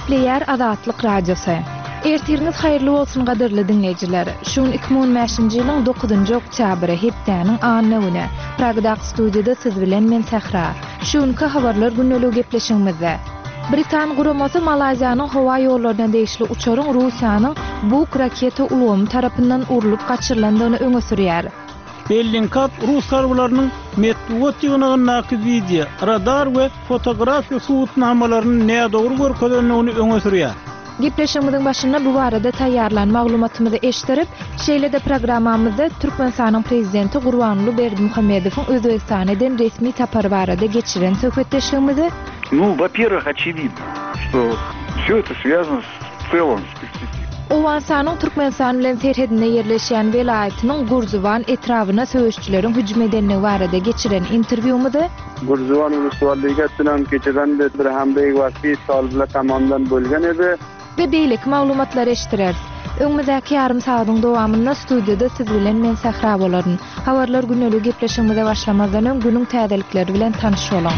Nükleer Azatlyk Radiosu. Ertiriniz hayırlı olsun gaderli dinleyiciler. Şun 2015-nji ýylyň 9-njy oktýabry hepdeniň anlygyna Pragda studiýada siz bilen men Sahra. Şunka habarlar günnälik gepleşigimizde. Britan guramasy Malaziýanyň howa ýollaryna değişli uçaryň Russiýanyň Buk raketa ulgamy tarapyndan urulyp gaçyrylandygyny öňe sürýär. Bellingcat Rus harbylarynyň Medved ýygynyň nakyz video, radar we fotografiýa suwutnamalaryny nädogry görkezlendigini öňe sürýär. Gepleşigimiziň başynda bu barada taýýarlan maglumatymyzy eşdirip, şeýle-de programmamyzda Türkmenistanyň prezidenti Gurbanuly Berdimuhammedowyň Özbekistanyň resmi tapary barada geçiren söhbetdeşligimizi. Во-первых, очевидно, что всё это связано с целым Owensanyň Türkmenistan bilen serhedinde yerleşýän welaýatynyň Gurzuwan etrawyna söýüşçileriň hüjüm edenligi barada geçiren interwýumyzy Gurzuwan uluslarlyga bilen geçen bir hemde wagty salbylar tamandan bölgen edi. we beýlik maglumatlar eşdirer. Öňümüzdäki ýarym saýatyň dowamynda studiýada siz bilen men Sahra bolaryn. Habarlar günnälik gepleşigimize başlamazdan öň günüň täzelikleri bilen tanyş bolan.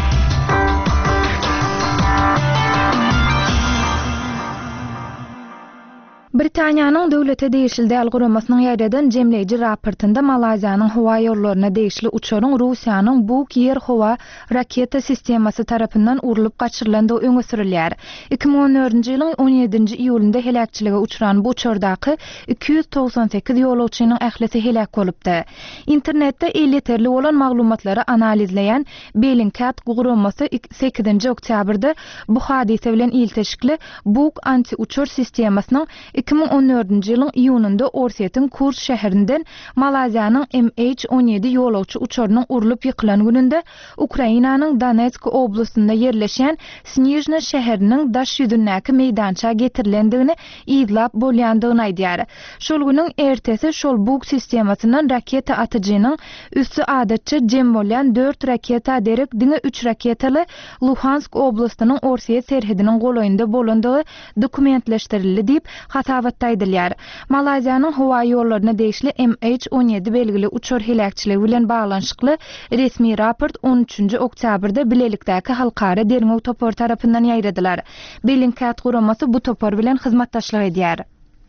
Britaniýanyň döwlete değişildi algoramasynyň ýaýradan jemleýiji raportynda Malaziýanyň howa ýollaryna değişli uçaryň Russiýanyň Buk ýer howa raketa sistemasy tarapyndan urulyp gaçyrylandygy öňe sürilýär. 2014-nji ýylyň 17-nji iýulynda helakçylyga uçuran bu uçardaky 298 ýolagçynyň ählisi helak bolupdy. Internetde eliterli bolan maglumatlary analizleýän Bellingcat guramasy 8-nji oktýabrda bu hadise bilen ilteşikli Buk anti-uçur sistemasynyň 2014-nji ýylyň iýunynda Orsetň Kurs şäherinden Malaziýanyň MH17 ýolagçy uçarynyň urulyp ýykylan gününde Ukrainanyň Donetsk oblastynda yerleşen Snizhny şäheriniň daş ýüzündäki meýdança getirilendigini izlap bolýandygyny aýdýar. Şol günüň ertesi şol Buk sistemasynyň raketa atyjynyň üstü adatça jem bolýan 4 raketa derek diňe 3 raketaly Luhansk oblastynyň Orset serhediniň golaýynda bolandygy dokumentleşdirildi diýip hasabatda edilýär. Malaziýanyň howa ýollaryna değişli MH17 belgili uçar helakçyligi bilen baglanşykly resmi raport 13-nji oktýabrda bilelikdäki halkara derňew topar tarapyndan ýaýradylar. Bellingcat guramasy bu topar bilen hyzmatdaşlyk edýär.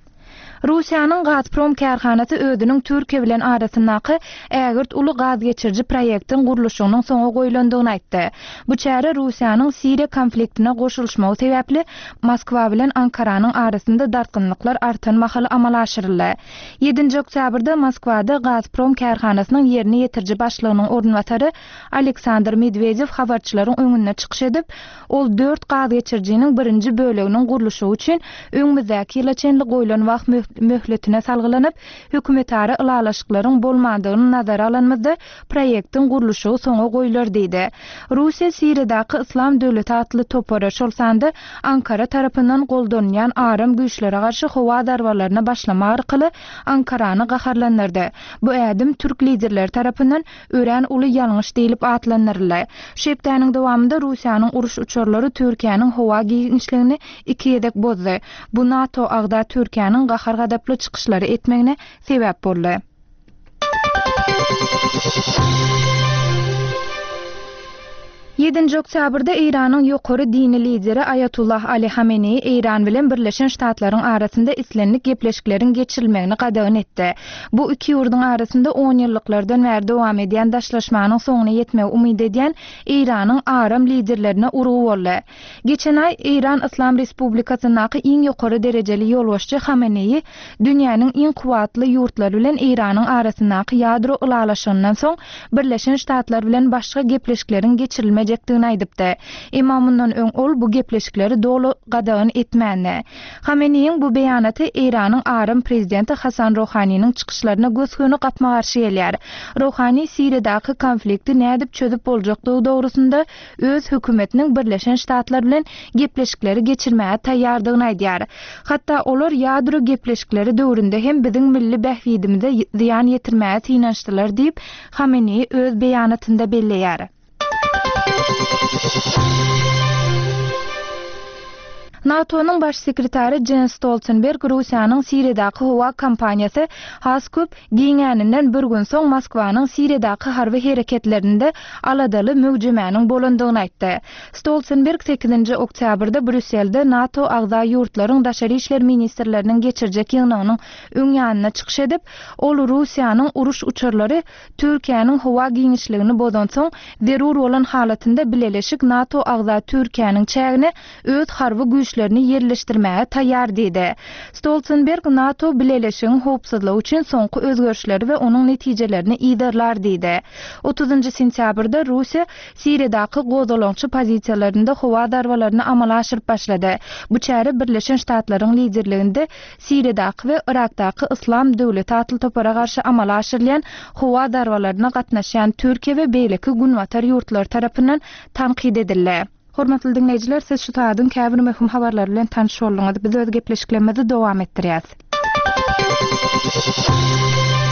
Russiýanyň Gazprom karhanasy özüniň Türkiýe bilen arasyndaky ägirt uly gaz geçirji proýektiň gurulşynyň soňa goýulandygyny aýtdy. Bu çäre Russiýanyň Siriýa konfliktine goşulmagy sebäpli Moskwa bilen Ankaranyň arasynda dartgynlyklar artan mahaly amal aşyryldy. 7-nji oktýabrda Moskwada Gazprom karhanasynyň ýerini ýetirji başlygynyň ornwatary Aleksandr Medvedew habarçylaryň öňüne çykyş edip, ol 4 gaz geçirjiniň birinji böleginiň gurulşy üçin öňümüzdäki ýyla çenli goýulan wagt möhletine salgylanyp, hökümetary ılalaşyklaryň bolmadygyny nazara alanmazda proýektiň gurulşy soňa goýular diýdi. Russiýa Siriýadaky Islam döwleti atly topara şolsanda Ankara tarapyndan goldanýan aram güýçlere garşy howa darbarlaryna başlama arkaly Ankarany gaharlandyrdy. Bu ädim türk liderleri tarapyndan ören uly ýalňyş diýilip atlanyrly. Şeýpdäniň dowamında Russiýanyň uruş uçarlary Türkiýanyň howa giňişligini iki ýedek bozdy. Bu NATO agda Türkiýanyň gahar gadaply çykyşlary etmegine sebäp boldy. 7-nji oktýabrda Iranyň ýokary dini lideri Ayatullah Ali Hamenei Iran bilen Birleşen Ştatlaryň arasynda islenlik gepleşikleriň geçirilmegini gadagan etdi. Bu iki ýurduň arasynda 10 ýyllyklardan bäri dowam edýän daşlaşmanyň soňuna ýetmegi umyt edýän Iranyň aram liderlerine urugy boldy. Geçen ay Iran Islam Respublikasynyň iň ýokary derejeli ýolbaşçy Hamenei dünýäniň iň kuwatly ýurtlary bilen Iranyň arasyndaky ýadro ulalaşandan soň Birleşen Ştatlar bilen başga gepleşikleriň geçirilmegi edecekdigini aýdypdy. Imamyndan öň ol bu gepleşikleri dolu gadagan etmäni. Hameneiň bu beýanaty Iranyň aram prezidenti Hasan Rouhanynyň çykyşlaryna gözgöni gatma garşy gelýär. Rouhany Siriýadaky konflikti nädip çözüp boljakdygy dogrusynda öz hökümetiniň Birleşen Ştatlar bilen gepleşikleri geçirmäge taýýardygyny aýdýar. Hatda olar ýadro gepleşikleri döwründe hem biziň milli bähwidimize ziýan ýetirmäge synançdylar diýip Hamenei öz beýanatynda belleýär. NATO'nun baş sekretari Jens Stoltenberg Russiýanyň Siriýadaky howa kampanýasy has köp giňäninden bir gün soň Moskwanyň Siriýadaky harby hereketlerinde aladaly mögjemäniň bolandygyny aýtdy. Stoltenberg 8 oktýabrda Brüsselde NATO agza ýurtlaryň daşary işler ministrleriniň geçirjek ýygynyň öňýanyna çykyş edip, ol Russiýanyň uruş uçurlary Türkiýanyň howa giňişligini bozan soň zerur bolan halatynda bileleşik NATO agza Türkiýanyň çägine öz harby güýçlerini yerleşdirmäge taýýar diýdi. Stoltenberg NATO bileleşigiň howpsuzlygy üçin soňky özgörüşleri we onuň netijelerini iýdirler diýdi. 30 sentýabrda Russiýa Siriýadaky gozalançy pozisiýalarynda howa darwalaryny amala aşyryp başlady. Bu çäre Birleşen Ştatlaryň liderliginde Siriýadaky we Irakdaky İslam döwleti atly topara garşy amala aşyrylýan howa darwalaryna gatnaşýan Türkiýe we beýleki günwatar ýurtlar tarapyndan tanqid edildi. Hormatly dinleýijiler, siz şu taýdan käbir möhüm habarlar bilen tanış bolýaňyz. Biz öz gepleşiklerimizi dowam etdirýäs.